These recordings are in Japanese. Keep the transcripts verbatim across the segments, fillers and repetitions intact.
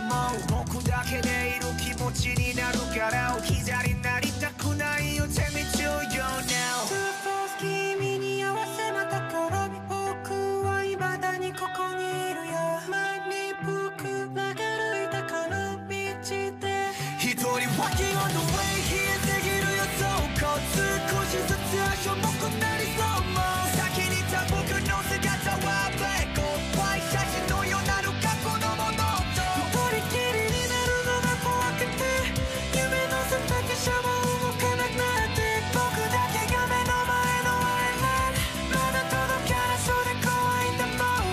も僕だけでいる気持ちになるから置き去りになりたくないよ Tell me to you now 君に合わせまた転び僕は未だにここにいるよ前に僕らが歩いたこの道で一人 Walking on the way 冷えてぎるよそうこう少しずつ足重くなりそうも先にいた僕の姿は Black or white 写真のようなる過去のものと一人きりになるのが怖くて夢の選択肢も動かなくなって僕だけが目の前のアイランドまだ届かなそうで怖いんだもん、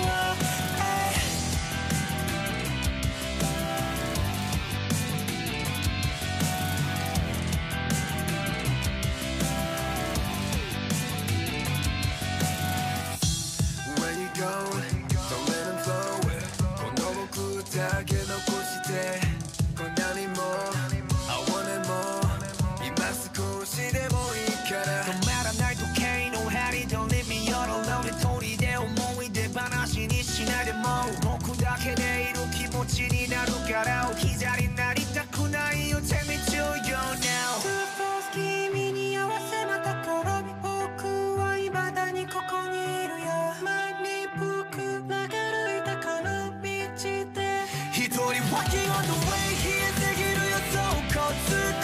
Where you go? Don't let them flow この僕だけ残してこんなにも I want it more 今少しでもいいから止まらない時計の針 Don't leave me all alone 一人で思い出話にしないでも僕だけでいる気持ちになるから置き去りになりたくないよ Tell me to you now 君に合わせまた転び僕は未だにここにいるよ前に僕らが歩いたこの道で一人 Walking on the way 冷えてぎるよそうこう